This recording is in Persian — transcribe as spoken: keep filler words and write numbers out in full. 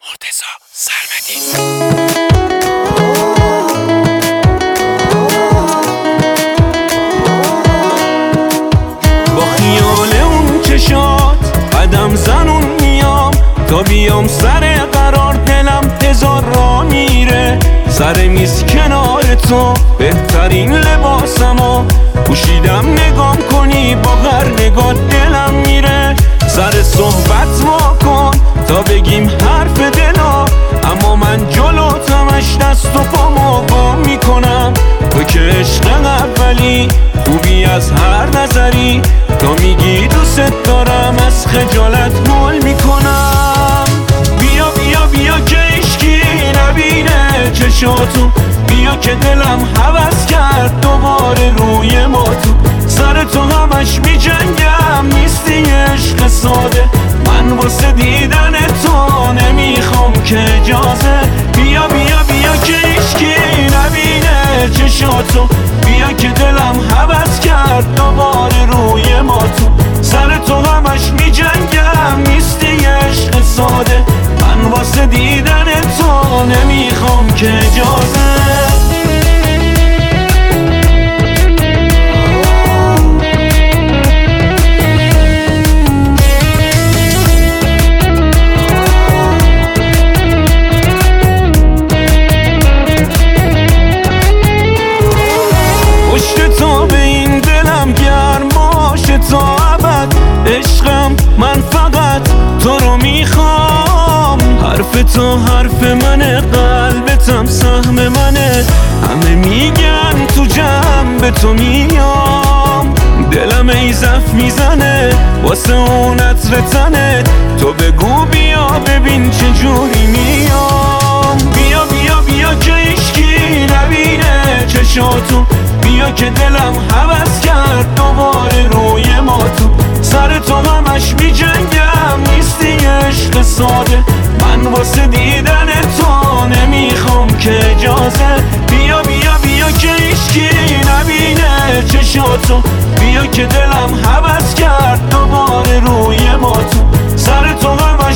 مرتضی سرمدی. با خیال اون چشات قدم زنون میام، تا بیام سر قرار دلم هزار را میره. سر میز کنار تو بهترین لباسمو پوشیدم، نگام کنی با هر نگاه دلم میره. سر صحبت ما کن تا بگیم حرف دلا، اما من جلوتمش دست و پامو گم میکنم. تو که عشق اولی خوبی از هر نظری، تا میگی دوست دارم از خجالت گل میکنم. بیا بیا بیا که عشقی نبینه چشاتو، بیا که دلم هوس کرد دوباره روی ما تو. سر تو همش میجنگم نیستی عشق ساده، من واسه دیدن تو نمیخوام که اجازه. بیا بیا بیا که عشقی نبینه چشاتو، بیا که دلم هوس کرد دوباره روی ما تو. سر تو همش میجنگم نیستی عشق ساده، من واسه دیدن تو نمیخوام که اجازه. عشقم من فقط تو رو میخوام، حرف تو حرف منه، قلبتم سهم منه. همه میگن تو جمع به تو میام، دلم ای زف میزنه واسه اون عطر تنه. تو بگو بیا ببین چه جوری میام. بیا بیا بیا که عشقی نبینه چشاتو، بیا که دلم هوس کرد دوباره روی ما تو. سر تو همش میجنگم نیستی عشق ساده، من واسه دیدن تو نمیخوام که اجازه. بیا بیا بیا که عشقی نبینه چشاتو، بیا که دلم هوس کرد دوباره روی ما تو. سر تو همش